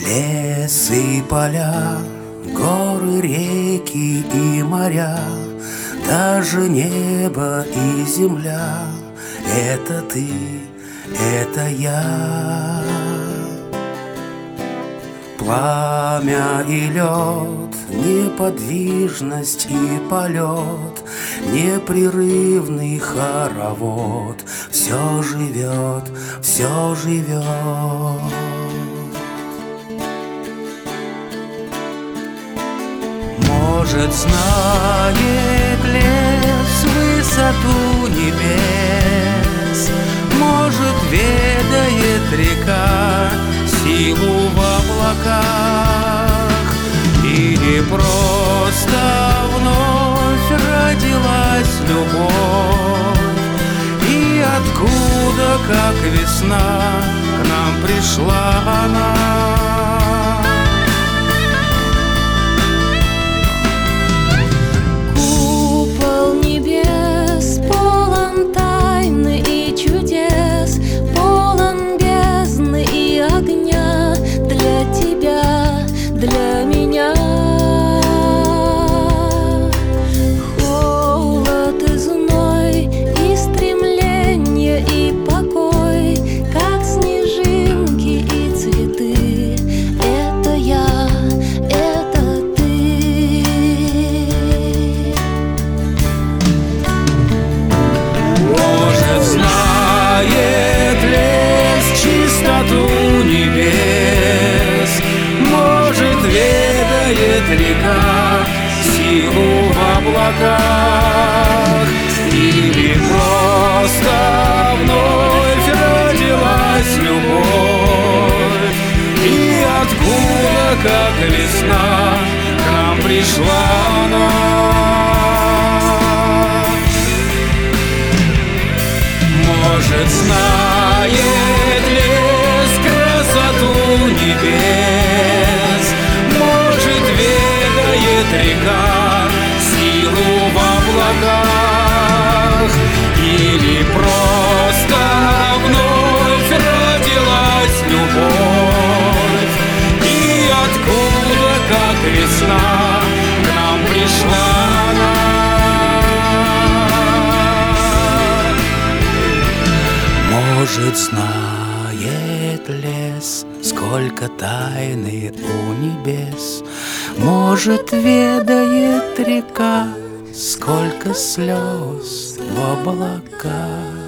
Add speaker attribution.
Speaker 1: Лес и поля, горы, реки и моря, даже небо и земля — это ты, это я. Пламя и лед, неподвижность и полет, непрерывный хоровод. Все живет, все живет. Может, знает лес высоту небес, может, ведает река силу в облаках, или просто вновь родилась любовь, и откуда, как весна, к нам пришла она.
Speaker 2: Для меня холод и зной, и стремление, и покой, как снежинки и цветы. Это я, это ты.
Speaker 1: Может, знает лес чистоту небес, может, ведает река силу в облаках, или просто вновь родилась любовь, и откуда, как весна, к нам пришла она. Может, знает лес красоту небес, может, ведает река силу в облаках, или просто вновь родилась любовь, и откуда, как весна, к нам пришла она. Может, знает лес, сколько тайны у небес, может, ведает река, сколько слез в облаках.